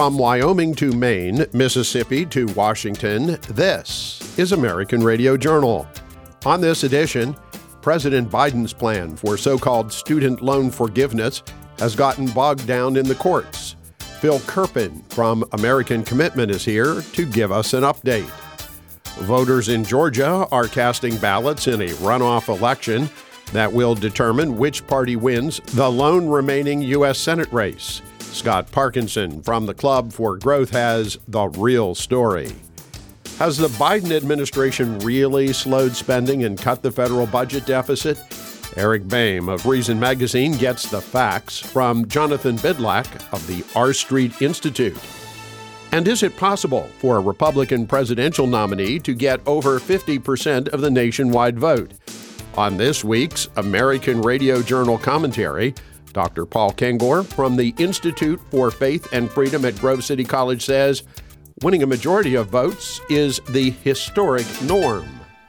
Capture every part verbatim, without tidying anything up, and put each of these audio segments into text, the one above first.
From Wyoming to Maine, Mississippi to Washington, this is American Radio Journal. On this edition, President Biden's plan for so-called student loan forgiveness has gotten bogged down in the courts. Phil Kerpen from American Commitment is here to give us an update. Voters in Georgia are casting ballots in a runoff election that will determine which party wins the lone remaining U S Senate race. Scott Parkinson from the Club for Growth has the real story. Has the Biden administration really slowed spending and cut the federal budget deficit? Eric Boehm of Reason Magazine gets the facts from Jonathan Bydlak of the R Street Institute. And is it possible for a Republican presidential nominee to get over fifty percent of the nationwide vote? On this week's American Radio Journal commentary, Doctor Paul Kengor from the Institute for Faith and Freedom at Grove City College says winning a majority of votes is the historic norm.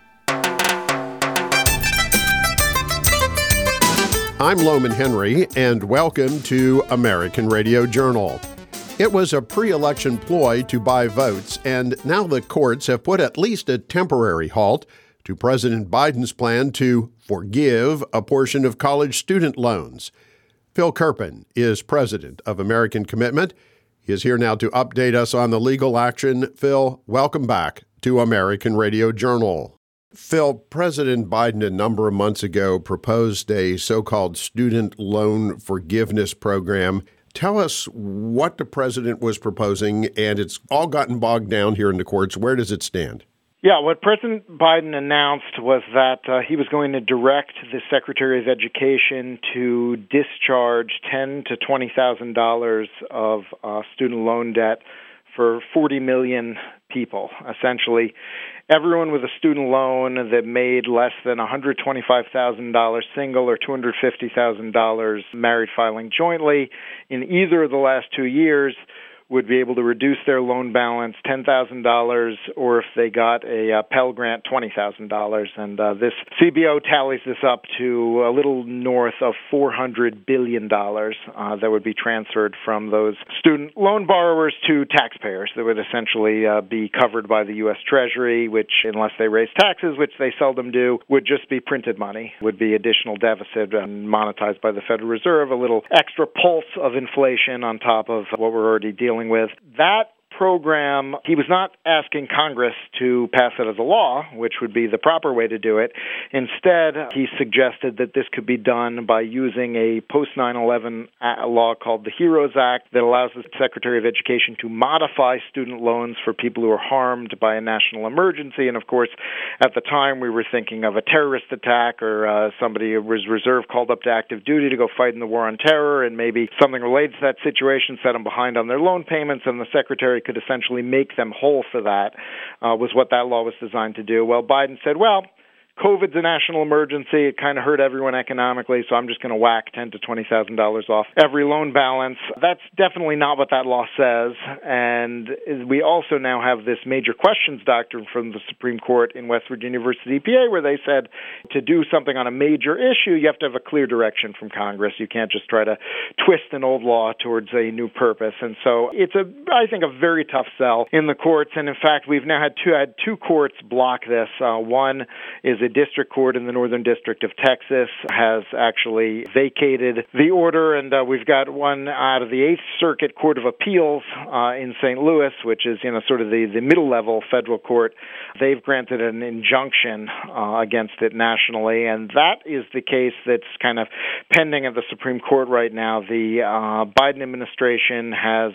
I'm Loman Henry, and welcome to American Radio Journal. It was a pre-election ploy to buy votes, and now the courts have put at least a temporary halt to President Biden's plan to forgive a portion of college student loans. Phil Kerpen is president of American Commitment. He is here now to update us on the legal action. Phil, welcome back to American Radio Journal. Phil, President Biden a number of months ago proposed a so-called student loan forgiveness program. Tell us what the president was proposing, and it's all gotten bogged down here in the courts. Where does it stand? Yeah, what President Biden announced was that uh, he was going to direct the Secretary of Education to discharge ten thousand to twenty thousand dollars of uh, student loan debt for forty million people. Essentially, everyone with a student loan that made less than one hundred twenty-five thousand dollars single or two hundred fifty thousand dollars married filing jointly in either of the last two years would be able to reduce their loan balance ten thousand dollars, or if they got a uh, Pell Grant, twenty thousand dollars. And uh, this C B O tallies this up to a little north of four hundred billion dollars uh, that would be transferred from those student loan borrowers to taxpayers that would essentially uh, be covered by the U S Treasury, which, unless they raise taxes, which they seldom do, would just be printed money, would be additional deficit and monetized by the Federal Reserve, a little extra pulse of inflation on top of what we're already dealing with. That program, he was not asking Congress to pass it as a law, which would be the proper way to do it. Instead, he suggested that this could be done by using a post nine eleven law called the HEROES Act that allows the Secretary of Education to modify student loans for people who are harmed by a national emergency. And of course, at the time, we were thinking of a terrorist attack or uh, somebody who was reserve called up to active duty to go fight in the war on terror, and maybe something related to that situation set them behind on their loan payments, and the Secretary could essentially make them whole for that, uh, was what that law was designed to do. Well, Biden said, well, COVID's a national emergency. It kind of hurt everyone economically, so I'm just going to whack ten thousand to twenty thousand dollars off every loan balance. That's definitely not what that law says. And we also now have this major questions doctrine from the Supreme Court in West Virginia versus E P A, where they said to do something on a major issue, you have to have a clear direction from Congress. You can't just try to twist an old law towards a new purpose. And so it's, a, I think, a very tough sell in the courts. And in fact, we've now had two, had two courts block this. Uh, one is a district court in the Northern District of Texas has actually vacated the order, and uh, we've got one out of the Eighth Circuit Court of Appeals uh, in Saint Louis, which is, you know, sort of the, the middle-level federal court. They've granted an injunction uh, against it nationally, and that is the case that's kind of pending at the Supreme Court right now. The uh, Biden administration has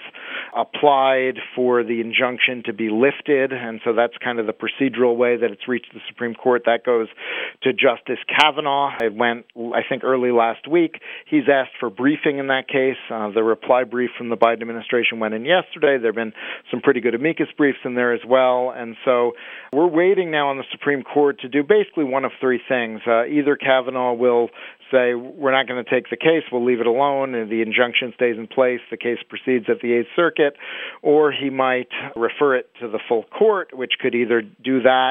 applied for the injunction to be lifted, and so that's kind of the procedural way that it's reached the Supreme Court. That goes to Justice Kavanaugh. It went, I think, early last week. He's asked for briefing in that case. Uh, the reply brief from the Biden administration went in yesterday. There have been some pretty good amicus briefs in there as well. And so we're waiting now on the Supreme Court to do basically one of three things. Uh, either Kavanaugh will say, we're not going to take the case, we'll leave it alone, and the injunction stays in place, the case proceeds at the Eighth Circuit, or he might refer it to the full court, which could either do that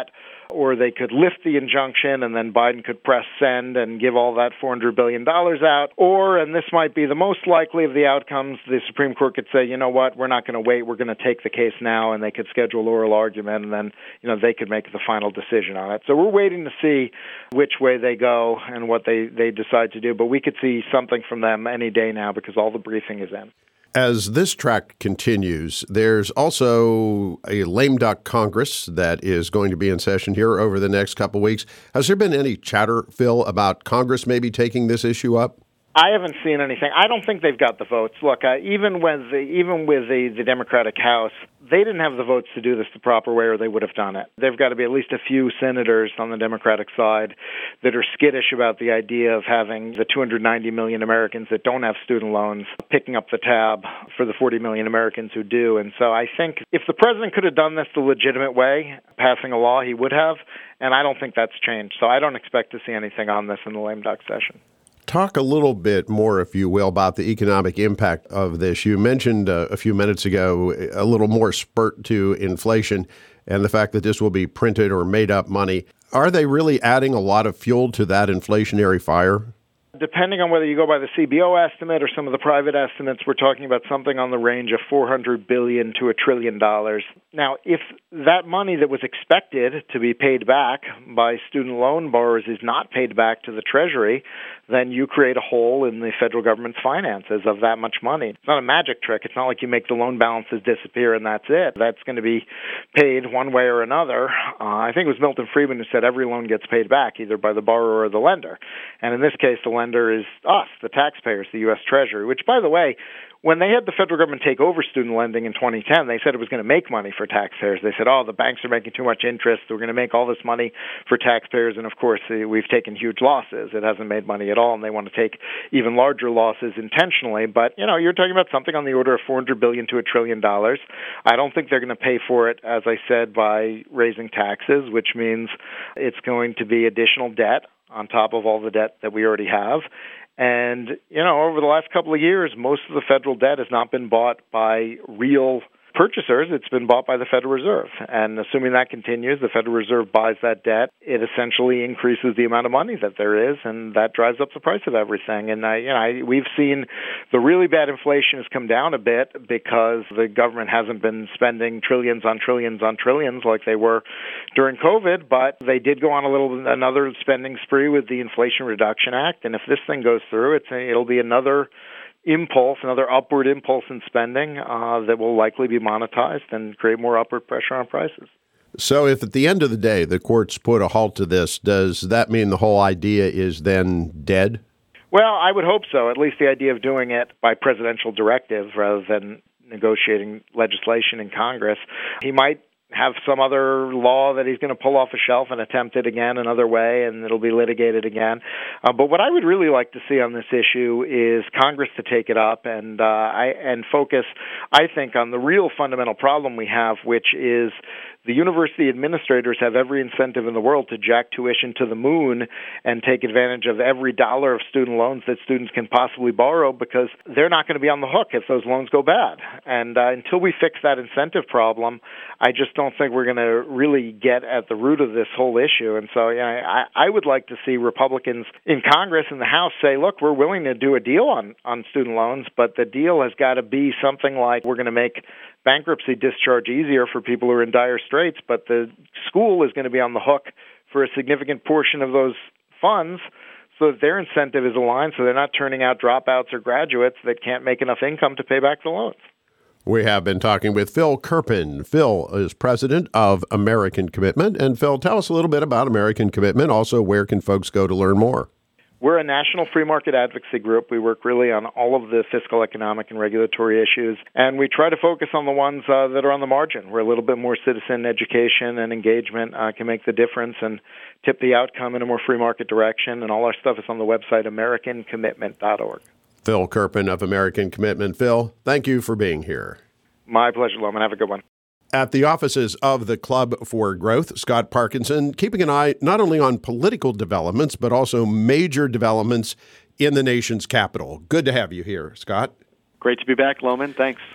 or they could lift the injunction and then Biden could press send and give all that four hundred billion dollars out. Or, and this might be the most likely of the outcomes, the Supreme Court could say, you know what, we're not going to wait, we're going to take the case now, and they could schedule oral argument, and then, you know, they could make the final decision on it. So we're waiting to see which way they go and what they, they decide to do, but we could see something from them any day now because all the briefing is in. As this track continues, there's also a lame duck Congress that is going to be in session here over the next couple of weeks. Has there been any chatter, Phil, about Congress maybe taking this issue up? I haven't seen anything. I don't think they've got the votes. Look, uh, even with the, even with the, the Democratic House, they didn't have the votes to do this the proper way, or they would have done it. There've got to be at least a few senators on the Democratic side that are skittish about the idea of having the two hundred ninety million Americans that don't have student loans picking up the tab for the forty million Americans who do. And so I think if the president could have done this the legitimate way, passing a law, he would have. And I don't think that's changed. So I don't expect to see anything on this in the lame duck session. Talk a little bit more, if you will, about the economic impact of this. You mentioned uh, a few minutes ago a little more spurt to inflation and the fact that this will be printed or made up money. Are they really adding a lot of fuel to that inflationary fire? Depending on whether you go by the C B O estimate or some of the private estimates, we're talking about something on the range of four hundred billion dollars to a trillion dollars. Now, if that money that was expected to be paid back by student loan borrowers is not paid back to the Treasury, then you create a hole in the federal government's finances of that much money. It's not a magic trick. It's not like you make the loan balances disappear and that's it. That's going to be paid one way or another. Uh, I think it was Milton Friedman who said every loan gets paid back, either by the borrower or the lender. And in this case, the lender is us, the taxpayers, the U S Treasury, which, by the way, when they had the federal government take over student lending in twenty ten, they said it was going to make money for taxpayers. They said, oh, the banks are making too much interest. We're going to make all this money for taxpayers. And, of course, we've taken huge losses. It hasn't made money at all, and they want to take even larger losses intentionally. But, you know, you're talking about something on the order of four hundred billion dollars to a trillion dollars. I don't think they're going to pay for it, as I said, by raising taxes, which means it's going to be additional debt on top of all the debt that we already have. And, you know, over the last couple of years, most of the federal debt has not been bought by real purchasers. It's been bought by the Federal Reserve. And assuming that continues, the Federal Reserve buys that debt. It essentially increases the amount of money that there is, and that drives up the price of everything. And, I, you know, I, we've seen the really bad inflation has come down a bit because the government hasn't been spending trillions on trillions on trillions like they were during COVID, but they did go on a little another spending spree with the Inflation Reduction Act. And if this thing goes through, it's it'll be another impulse, another upward impulse in spending uh, that will likely be monetized and create more upward pressure on prices. So if at the end of the day the courts put a halt to this, does that mean the whole idea is then dead? Well, I would hope so, at least the idea of doing it by presidential directive rather than negotiating legislation in Congress. He might have some other law that he's going to pull off a shelf and attempt it again another way, and it'll be litigated again. Uh, but what I would really like to see on this issue is Congress to take it up and uh, I, and focus, I think, on the real fundamental problem we have, which is the university administrators have every incentive in the world to jack tuition to the moon and take advantage of every dollar of student loans that students can possibly borrow because they're not going to be on the hook if those loans go bad. And uh, until we fix that incentive problem, I just don't think we're going to really get at the root of this whole issue. And so yeah, I, I would like to see Republicans in Congress and the House say, look, we're willing to do a deal on, on student loans, but the deal has got to be something like we're going to make bankruptcy discharge easier for people who are in dire straits, but the school is going to be on the hook for a significant portion of those funds so that their incentive is aligned so they're not turning out dropouts or graduates that can't make enough income to pay back the loans. We have been talking with Phil Kerpen. Phil is president of American Commitment. And Phil, tell us a little bit about American Commitment. Also, where can folks go to learn more? We're a national free market advocacy group. We work really on all of the fiscal, economic, and regulatory issues, and we try to focus on the ones uh, that are on the margin, where a little bit more citizen education and engagement uh, can make the difference and tip the outcome in a more free market direction. And all our stuff is on the website, american commitment dot org. Phil Kerpen of American Commitment. Phil, thank you for being here. My pleasure, Loman. Have a good one. At the offices of the Club for Growth, Scott Parkinson, keeping an eye not only on political developments, but also major developments in the nation's capital. Good to have you here, Scott. Great to be back, Loman. Thanks.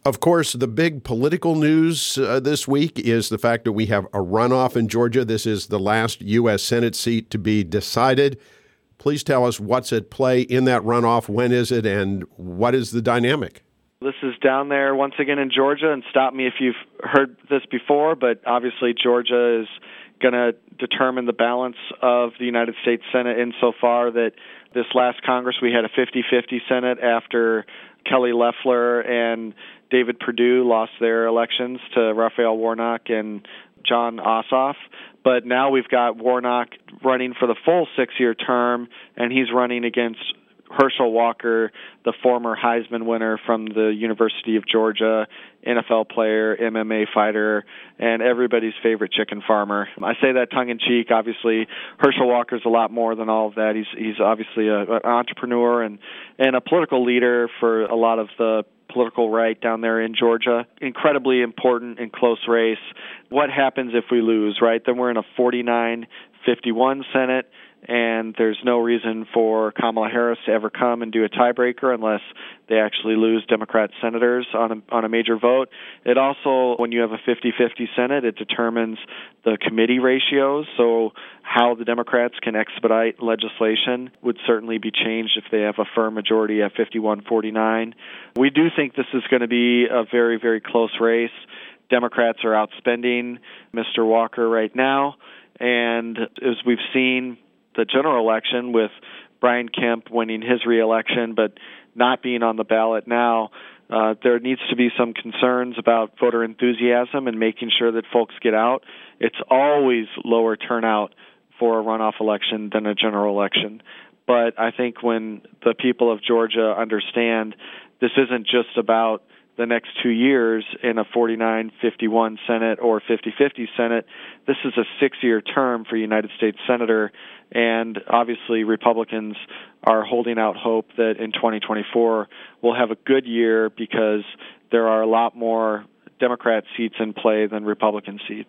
Of course, the big political news uh, this week is the fact that we have a runoff in Georgia. This is the last U S Senate seat to be decided. Please tell us what's at play in that runoff, when is it, and what is the dynamic? This is down there once again in Georgia, and stop me if you've heard this before, but obviously Georgia is going to determine the balance of the United States Senate insofar that this last Congress we had a fifty-fifty Senate after Kelly Loeffler and David Perdue lost their elections to Raphael Warnock and John Ossoff. But now we've got Warnock running for the full six-year term, and he's running against Herschel Walker, the former Heisman winner from the University of Georgia, N F L player, M M A fighter, and everybody's favorite chicken farmer. I say that tongue-in-cheek. Obviously, Herschel Walker's a lot more than all of that. He's he's obviously a, an entrepreneur and, and a political leader for a lot of the political right down there in Georgia. Incredibly important and close race. What happens if we lose, right? Then we're in a forty-nine fifty-one Senate, and there's no reason for Kamala Harris to ever come and do a tiebreaker unless they actually lose Democrat senators on a, on a major vote. It also, when you have a fifty-fifty Senate, it determines the committee ratios, so how the Democrats can expedite legislation would certainly be changed if they have a firm majority at fifty-one forty-nine. We do think this is going to be a very, very close race. Democrats are outspending Mister Walker right now, and as we've seen the general election with Brian Kemp winning his reelection but not being on the ballot now, uh, there needs to be some concerns about voter enthusiasm and making sure that folks get out. It's always lower turnout for a runoff election than a general election. But I think when the people of Georgia understand this isn't just about the next two years in a forty-nine fifty-one Senate or fifty-fifty Senate, this is a six-year term for a United States Senator, and obviously Republicans are holding out hope that in twenty twenty-four we'll have a good year because there are a lot more Democrat seats in play than Republican seats.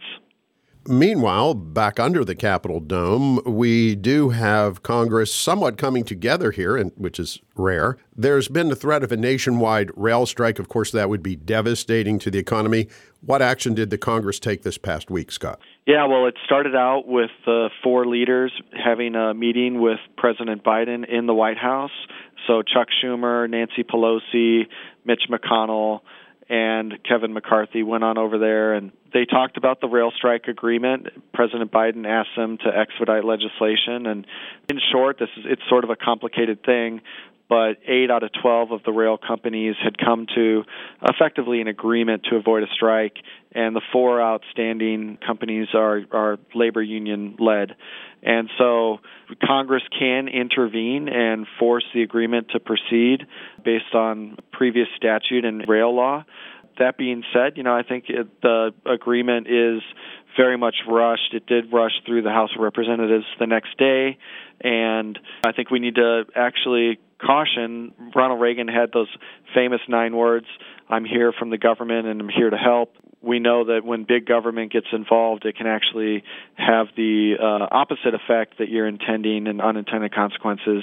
Meanwhile, back under the Capitol dome, we do have Congress somewhat coming together here, and which is rare. There's been the threat of a nationwide rail strike. Of course, that would be devastating to the economy. What action did the Congress take this past week, Scott? Yeah, well, it started out with the four leaders having a meeting with President Biden in the White House. So Chuck Schumer, Nancy Pelosi, Mitch McConnell, and Kevin McCarthy went on over there, and they talked about the rail strike agreement. President Biden asked them to expedite legislation, and in short, this is it's sort of a complicated thing, but eight out of twelve of the rail companies had come to effectively an agreement to avoid a strike, and the four outstanding companies are, are labor union-led. And so Congress can intervene and force the agreement to proceed based on previous statute and rail law. That being said, you know, I think it, the agreement is very much rushed. It did rush through the House of Representatives the next day, and I think we need to actually caution. Ronald Reagan had those famous nine words, "I'm here from the government and I'm here to help." We know that when big government gets involved, it can actually have the uh, opposite effect that you're intending and unintended consequences.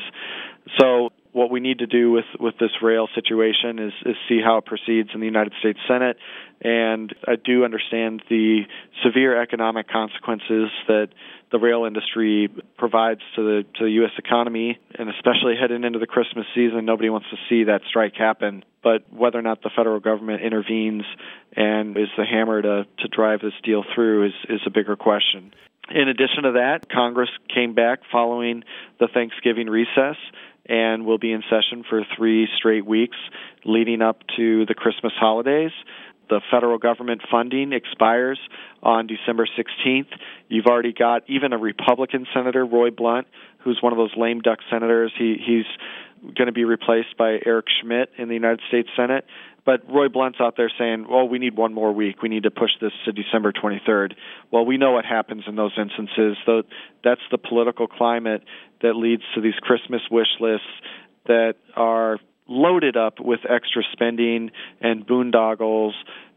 So what we need to do with, with this rail situation is, is see how it proceeds in the United States Senate. And I do understand the severe economic consequences that the rail industry provides to the to the U S economy, and especially heading into the Christmas season, nobody wants to see that strike happen. But whether or not the federal government intervenes and is the hammer to, to drive this deal through is, is a bigger question. In addition to that, Congress came back following the Thanksgiving recess and will be in session for three straight weeks leading up to the Christmas holidays. The federal government funding expires on December sixteenth. You've already got even a Republican senator, Roy Blunt, who's one of those lame duck senators. He, he's going to be replaced by Eric Schmidt in the United States Senate. But Roy Blunt's out there saying, well, we need one more week. We need to push this to December twenty-third. Well, we know what happens in those instances. So that's the political climate that leads to these Christmas wish lists that are loaded up with extra spending and boondoggles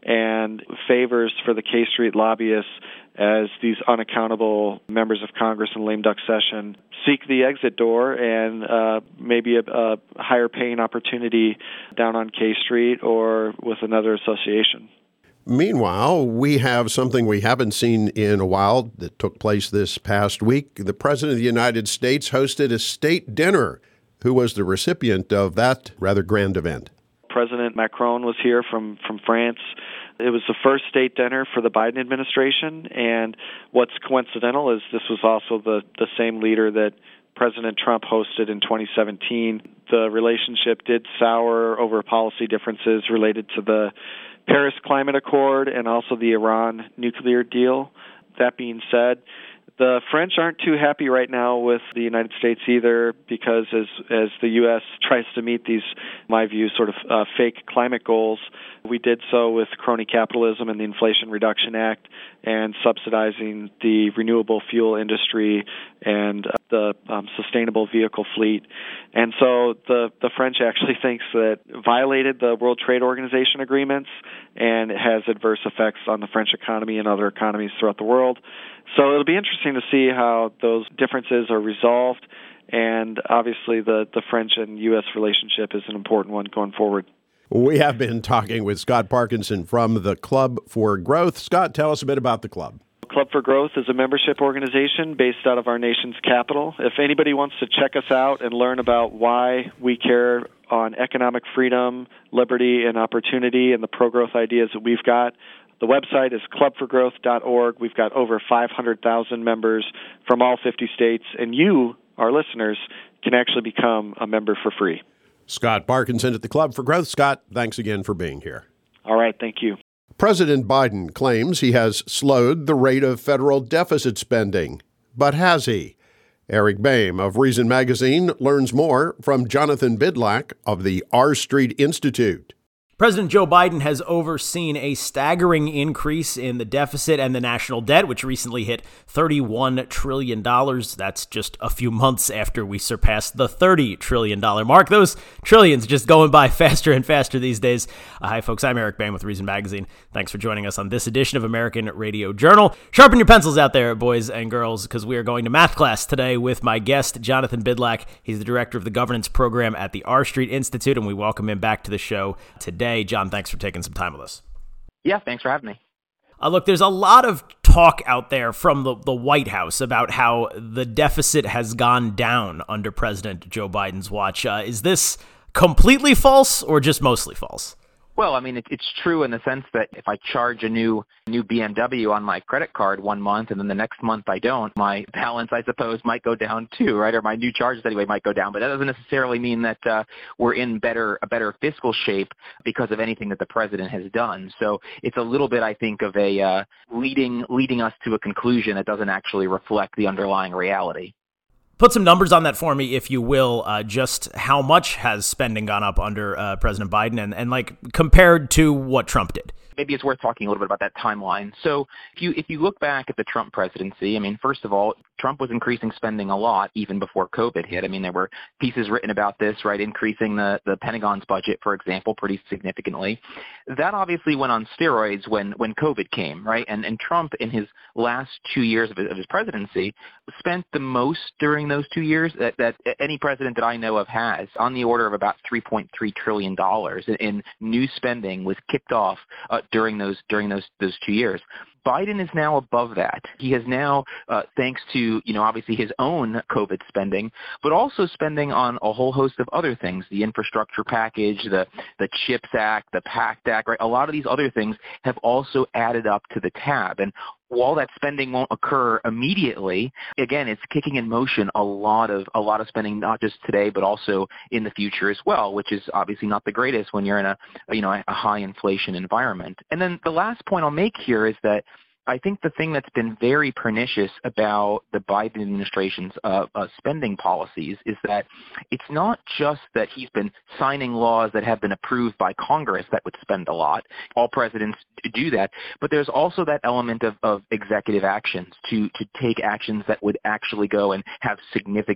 and favors for the K Street lobbyists as these unaccountable members of Congress in lame duck session seek the exit door and uh, maybe a, a higher paying opportunity down on K Street or with another association. Meanwhile, we have something we haven't seen in a while that took place this past week. The President of the United States hosted a state dinner. Who was the recipient of that rather grand event? President Macron was here from, from France. It was the first state dinner for the Biden administration, and what's coincidental is this was also the, the same leader that President Trump hosted in twenty seventeen. The relationship did sour over policy differences related to the Paris Climate Accord and also the Iran nuclear deal. That being said, the French aren't too happy right now with the United States either, because as as the U S tries to meet these, in my view, sort of uh, fake climate goals, we did so with crony capitalism and the Inflation Reduction Act and subsidizing the renewable fuel industry and uh, the um, sustainable vehicle fleet. And so the, the French actually thinks that violated the World Trade Organization agreements, and it has adverse effects on the French economy and other economies throughout the world. So it'll be interesting to see how those differences are resolved, and obviously the, the French and U S relationship is an important one going forward. We have been talking with Scott Parkinson from the Club for Growth. Scott, tell us a bit about the club. Club for Growth is a membership organization based out of our nation's capital. If anybody wants to check us out and learn about why we care on economic freedom, liberty, and opportunity and the pro-growth ideas that we've got, the website is club for growth dot org. We've got over five hundred thousand members from all fifty states, and you, our listeners, can actually become a member for free. Scott Parkinson at the Club for Growth. Scott, thanks again for being here. All right, thank you. President Biden claims he has slowed the rate of federal deficit spending. But has he? Eric Boehm of Reason Magazine learns more from Jonathan Bydlak of the R Street Institute. President Joe Biden has overseen a staggering increase in the deficit and the national debt, which recently hit thirty-one trillion dollars. That's just a few months after we surpassed the thirty trillion dollars mark. Those trillions just going by faster and faster these days. Uh, hi, folks. I'm Eric Boehm with Reason Magazine. Thanks for joining us on this edition of American Radio Journal. Sharpen your pencils out there, boys and girls, because we are going to math class today with my guest, Jonathan Bydlak. He's the director of the governance program at the R Street Institute, and we welcome him back to the show today. John, thanks for taking some time with us. Yeah, thanks for having me. Uh, look, there's a lot of talk out there from the, the White House about how the deficit has gone down under President Joe Biden's watch. Uh, is this completely false or just mostly false? Well, I mean, it, it's true in the sense that if I charge a new new B M W on my credit card one month and then the next month I don't, my balance, I suppose, might go down too, right? Or my new charges anyway might go down. But that doesn't necessarily mean that uh, we're in better a better fiscal shape because of anything that the president has done. So it's a little bit, I think, of a uh, leading leading us to a conclusion that doesn't actually reflect the underlying reality. Put some numbers on that for me, if you will. Uh, just how much has spending gone up under uh, President Biden, and, and like compared to what Trump did? Maybe it's worth talking a little bit about that timeline. So if you if you look back at the Trump presidency, I mean, first of all, Trump was increasing spending a lot even before COVID hit. I mean, there were pieces written about this, right, increasing the, the Pentagon's budget, for example, pretty significantly. That obviously went on steroids when, when COVID came, right? And and Trump, in his last two years of his, of his presidency, spent the most during those two years that, that any president that I know of has, on the order of about three point three trillion dollars in, in new spending was kicked off uh, during those during those those two years. Biden is now above that. He has now, uh, thanks to, you know, obviously his own COVID spending, but also spending on a whole host of other things, the infrastructure package, the, the CHIPS Act, the PACT Act, right? A lot of these other things have also added up to the tab. And while that spending won't occur immediately, again, it's kicking in motion a lot of a lot of spending, not just today, but also in the future as well, which is obviously not the greatest when you're in a, you know, a high inflation environment. And then the last point I'll make here is that I think the thing that's been very pernicious about the Biden administration's uh, uh, spending policies is that it's not just that he's been signing laws that have been approved by Congress that would spend a lot. All presidents do that. But there's also that element of, of executive actions to, to take actions that would actually go and have significant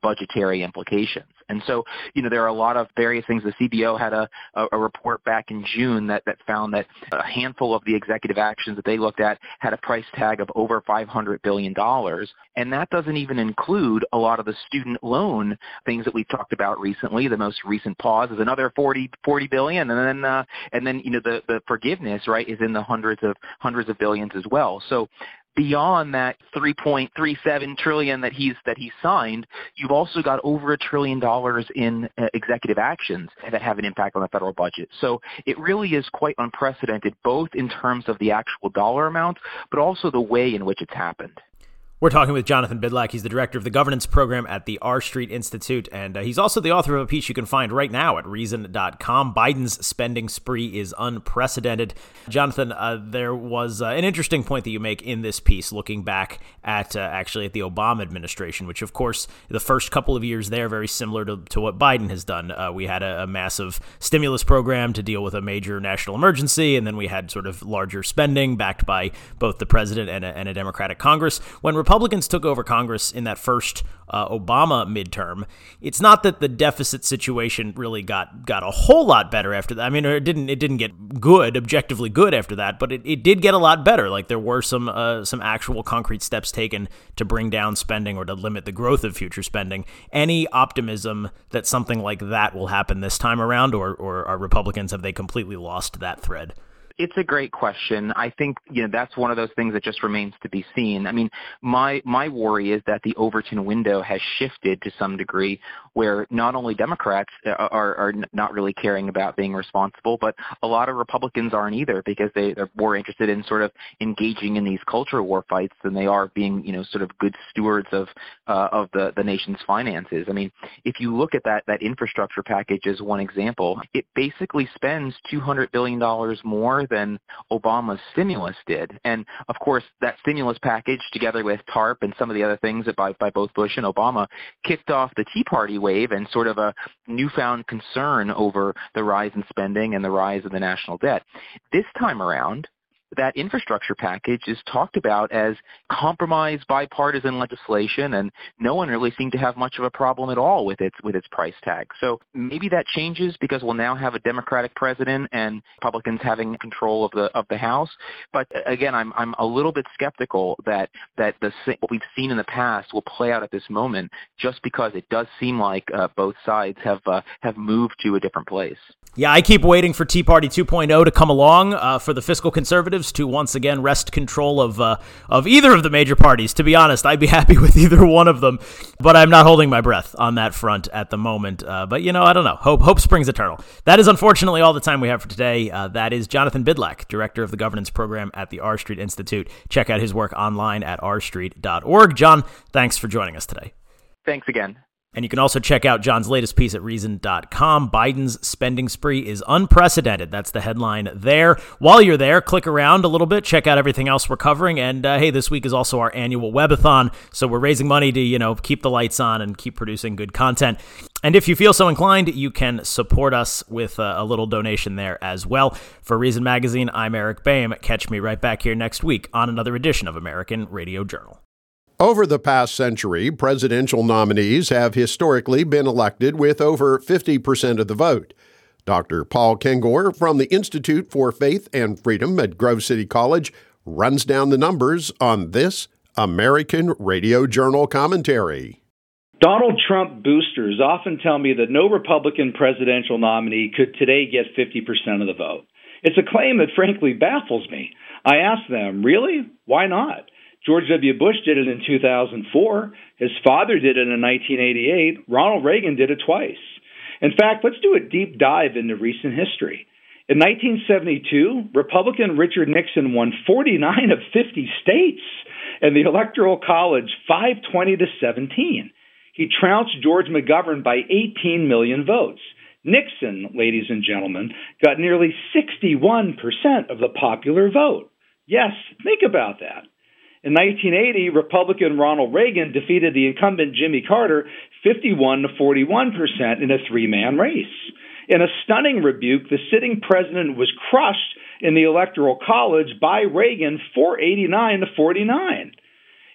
budgetary implications. And so, you know, there are a lot of various things. The C B O had a, a, a report back in June that, that found that a handful of the executive actions that they looked at had a price tag of over five hundred billion dollars. And that doesn't even include a lot of the student loan things that we've talked about recently. The most recent pause is another forty, forty billion. And then, uh, and then, you know, the, the forgiveness, right, is in the hundreds of hundreds of billions as well. So beyond that three point three seven trillion that he's that he's signed, you've also got over a trillion dollars in uh, executive actions that have an impact on the federal budget. So it really is quite unprecedented, both in terms of the actual dollar amount, but also the way in which it's happened. We're talking with Jonathan Bydlak. He's the director of the governance program at the R Street Institute, and uh, he's also the author of a piece you can find right now at reason dot com. Biden's spending spree is unprecedented. Jonathan, uh, there was uh, an interesting point that you make in this piece, looking back at uh, actually at the Obama administration, which, of course, the first couple of years there, very similar to, to what Biden has done. Uh, we had a, a massive stimulus program to deal with a major national emergency, and then we had sort of larger spending backed by both the president and a, and a Democratic Congress. When Republicans took over Congress in that first uh, Obama midterm, it's not that the deficit situation really got got a whole lot better after that. I mean, it didn't it didn't get good, objectively good after that, but it, it did get a lot better. Like there were some uh, some actual concrete steps taken to bring down spending or to limit the growth of future spending. Any optimism that something like that will happen this time around, or or are Republicans, have they completely lost that thread? It's a great question. I think, you know, that's one of those things that just remains to be seen. I mean, my my worry is that the Overton window has shifted to some degree, where not only Democrats are, are not really caring about being responsible, but a lot of Republicans aren't either, because they, they're more interested in sort of engaging in these culture war fights than they are being, you know, sort of good stewards of uh, of the, the nation's finances. I mean, if you look at that that infrastructure package as one example, it basically spends two hundred billion dollars more than Obama's stimulus did. And of course, that stimulus package, together with TARP and some of the other things that by, by both Bush and Obama, kicked off the Tea Party wave and sort of a newfound concern over the rise in spending and the rise of the national debt. This time around, that infrastructure package is talked about as compromise bipartisan legislation, and no one really seemed to have much of a problem at all with its with its price tag. So maybe that changes because we'll now have a Democratic president and Republicans having control of the of the House. But again, I'm I'm a little bit skeptical that that the what we've seen in the past will play out at this moment, just because it does seem like uh, both sides have uh, have moved to a different place. Yeah, I keep waiting for Tea Party two point oh to come along, uh, for the fiscal conservatives to once again wrest control of uh, of either of the major parties. To be honest, I'd be happy with either one of them, but I'm not holding my breath on that front at the moment. Uh, but, you know, I don't know. Hope hope springs eternal. That is unfortunately all the time we have for today. Uh, that is Jonathan Bydlak, director of the governance program at the R Street Institute. Check out his work online at r street dot org. John, thanks for joining us today. Thanks again. And you can also check out John's latest piece at reason dot com. Biden's spending spree is unprecedented. That's the headline there. While you're there, click around a little bit, check out everything else we're covering. And uh, hey, this week is also our annual webathon. So we're raising money to, you know, keep the lights on and keep producing good content. And if you feel so inclined, you can support us with a, a little donation there as well. For Reason Magazine, I'm Eric Boehm. Catch me right back here next week on another edition of American Radio Journal. Over the past century, presidential nominees have historically been elected with over fifty percent of the vote. Doctor Paul Kengor from the Institute for Faith and Freedom at Grove City College runs down the numbers on this American Radio Journal commentary. Donald Trump boosters often tell me that no Republican presidential nominee could today get fifty percent of the vote. It's a claim that frankly baffles me. I ask them, really? Why not? George W. Bush did it in two thousand four. His father did it in nineteen eighty-eight. Ronald Reagan did it twice. In fact, let's do a deep dive into recent history. In nineteen seventy-two, Republican Richard Nixon won forty-nine of fifty states, and the Electoral College five twenty to seventeen. He trounced George McGovern by eighteen million votes. Nixon, ladies and gentlemen, got nearly sixty-one percent of the popular vote. Yes, think about that. In nineteen eighty, Republican Ronald Reagan defeated the incumbent Jimmy Carter fifty-one to forty-one percent in a three-man race. In a stunning rebuke, the sitting president was crushed in the Electoral College by Reagan four eighty-nine to forty-nine.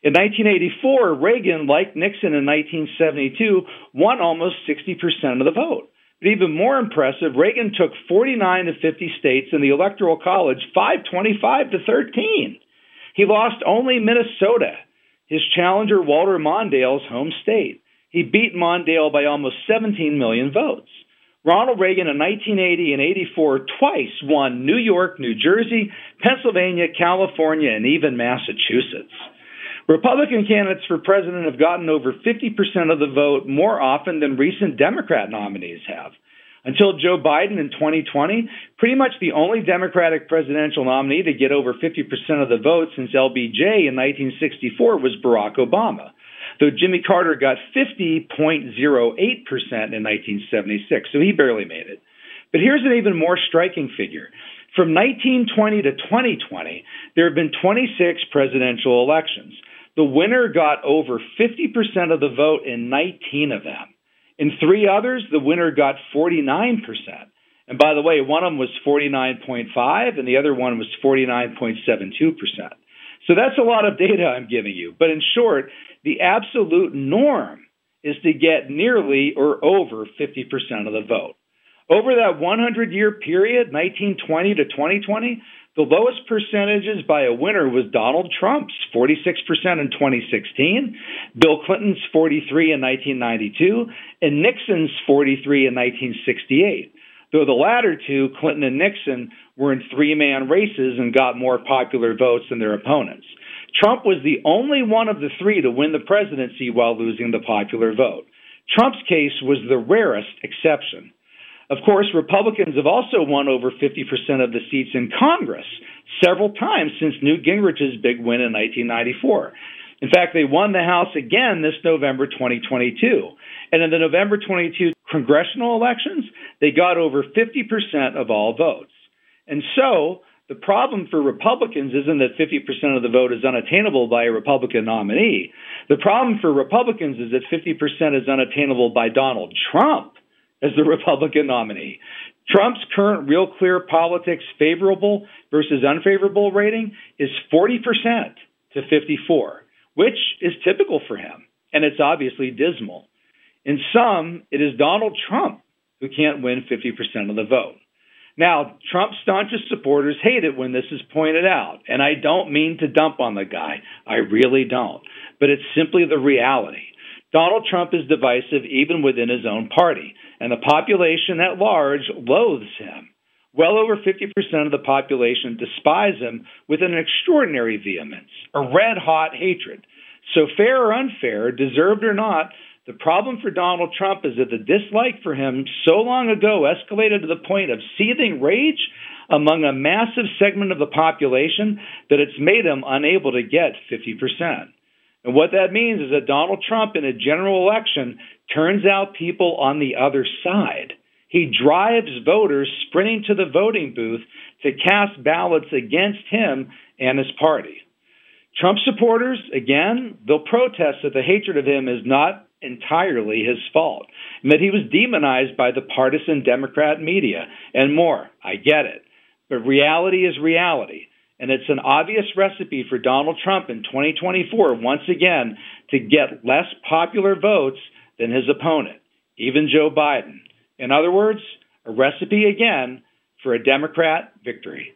In nineteen eighty-four, Reagan, like Nixon in nineteen seventy-two, won almost sixty percent of the vote. But even more impressive, Reagan took forty-nine to fifty states in the Electoral College, five twenty-five to thirteen. He lost only Minnesota, his challenger Walter Mondale's home state. He beat Mondale by almost seventeen million votes. Ronald Reagan in nineteen eighty and eighty-four twice won New York, New Jersey, Pennsylvania, California, and even Massachusetts. Republican candidates for president have gotten over fifty percent of the vote more often than recent Democrat nominees have. Until Joe Biden in twenty twenty, pretty much the only Democratic presidential nominee to get over fifty percent of the vote since L B J in nineteen sixty-four was Barack Obama, though Jimmy Carter got fifty point zero eight percent in nineteen seventy-six, so he barely made it. But here's an even more striking figure. From nineteen twenty to twenty twenty, there have been twenty-six presidential elections. The winner got over fifty percent of the vote in nineteen of them. In three others, the winner got forty-nine percent. And by the way, one of them was forty-nine point five and the other one was forty-nine point seven two percent. So that's a lot of data I'm giving you. But in short, the absolute norm is to get nearly or over fifty percent of the vote. Over that hundred-year period, nineteen twenty to twenty twenty, the lowest percentages by a winner was Donald Trump's, forty-six percent in twenty sixteen, Bill Clinton's forty-three in nineteen ninety-two, and Nixon's forty-three in nineteen sixty-eight. Though the latter two, Clinton and Nixon, were in three-man races and got more popular votes than their opponents. Trump was the only one of the three to win the presidency while losing the popular vote. Trump's case was the rarest exception. Of course, Republicans have also won over fifty percent of the seats in Congress several times since Newt Gingrich's big win in nineteen ninety-four. In fact, they won the House again this November twenty twenty-two. And in the November twenty-two congressional elections, they got over fifty percent of all votes. And so the problem for Republicans isn't that fifty percent of the vote is unattainable by a Republican nominee. The problem for Republicans is that fifty percent is unattainable by Donald Trump as the Republican nominee. Trump's current Real Clear Politics favorable versus unfavorable rating is forty percent to fifty-four, which is typical for him, and it's obviously dismal. In sum, it is Donald Trump who can't win fifty percent of the vote. Now, Trump's staunchest supporters hate it when this is pointed out, and I don't mean to dump on the guy. I really don't. But it's simply the reality. Donald Trump is divisive even within his own party, and the population at large loathes him. Well over fifty percent of the population despise him with an extraordinary vehemence, a red-hot hatred. So fair or unfair, deserved or not, the problem for Donald Trump is that the dislike for him so long ago escalated to the point of seething rage among a massive segment of the population that it's made him unable to get fifty percent. And what that means is that Donald Trump in a general election turns out people on the other side. He drives voters sprinting to the voting booth to cast ballots against him and his party. Trump supporters, again, they'll protest that the hatred of him is not entirely his fault, and that he was demonized by the partisan Democrat media and more. I get it. But reality is reality. And it's an obvious recipe for Donald Trump in twenty twenty-four, once again, to get less popular votes than his opponent, even Joe Biden. In other words, a recipe again for a Democrat victory.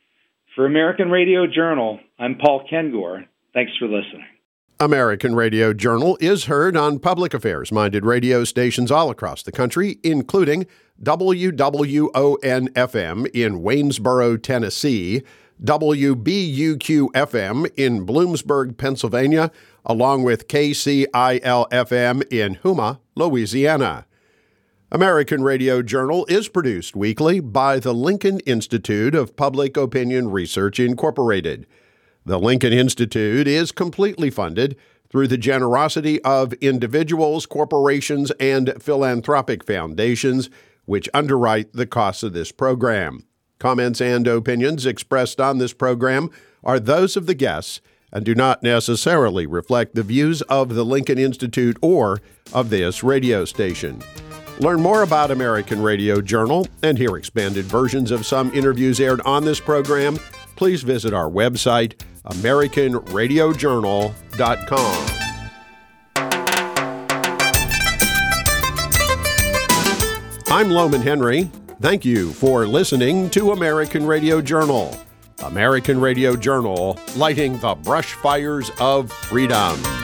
For American Radio Journal, I'm Paul Kengor. Thanks for listening. American Radio Journal is heard on public affairs-minded radio stations all across the country, including W W O N F M in Waynesboro, Tennessee, W B U Q F M in Bloomsburg, Pennsylvania, along with K C I L F M in Houma, Louisiana. American Radio Journal is produced weekly by the Lincoln Institute of Public Opinion Research, Incorporated. The Lincoln Institute is completely funded through the generosity of individuals, corporations, and philanthropic foundations, which underwrite the costs of this program. Comments and opinions expressed on this program are those of the guests and do not necessarily reflect the views of the Lincoln Institute or of this radio station. Learn more about American Radio Journal and hear expanded versions of some interviews aired on this program. Please visit our website, American Radio Journal dot com. I'm Loman Henry. Thank you for listening to American Radio Journal. American Radio Journal, lighting the brush fires of freedom.